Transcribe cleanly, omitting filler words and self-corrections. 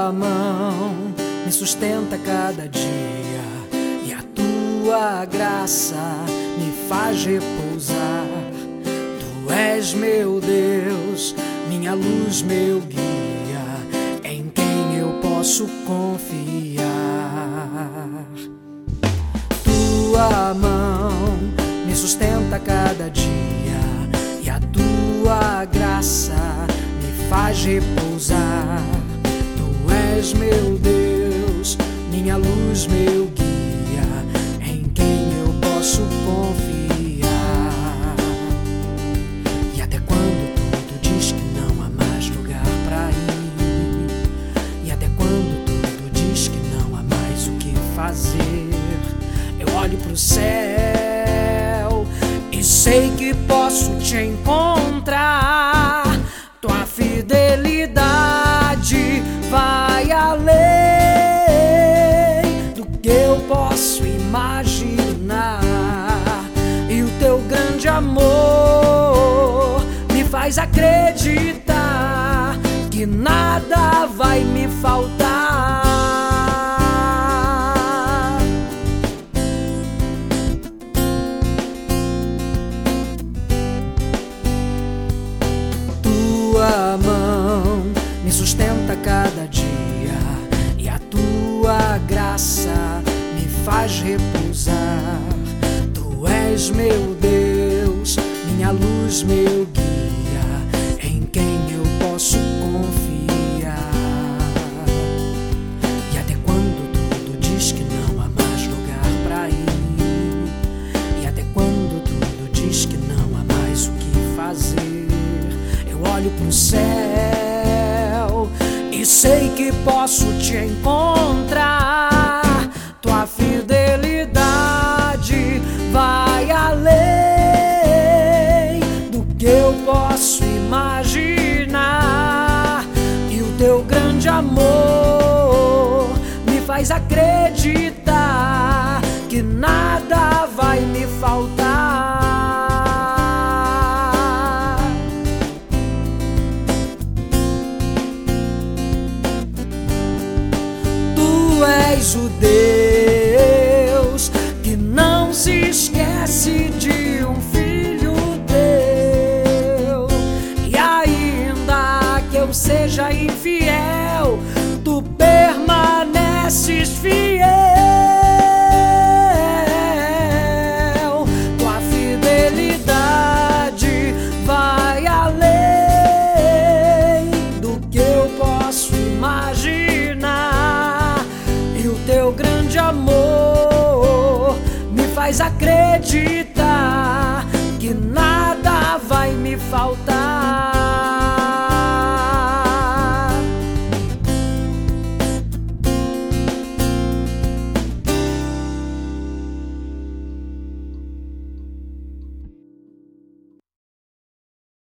Tua mão me sustenta cada dia e a Tua graça me faz repousar. Tu és meu Deus, minha luz, meu guia, em quem eu posso confiar. Tua mão me sustenta cada dia e a Tua graça me faz repousar. Tu és meu Deus, minha luz, meu guia, em quem eu posso confiar. E até quando tudo diz que não há mais lugar pra ir, e até quando tudo diz que não há mais o que fazer, eu olho pro céu e sei que posso te encontrar. Tua fidelidade vai além do que eu posso imaginar, e o Teu grande amor me faz acreditar que nada vai me faltar. Tua mão me sustenta cada dia e a Tua graça me faz repousar. Tu és meu Deus, minha luz, meu guia, em quem eu posso confiar. E até quando tudo diz que não há mais lugar pra ir, e até quando tudo diz que não há mais o que fazer, eu olho pro céu e sei que posso te encontrar.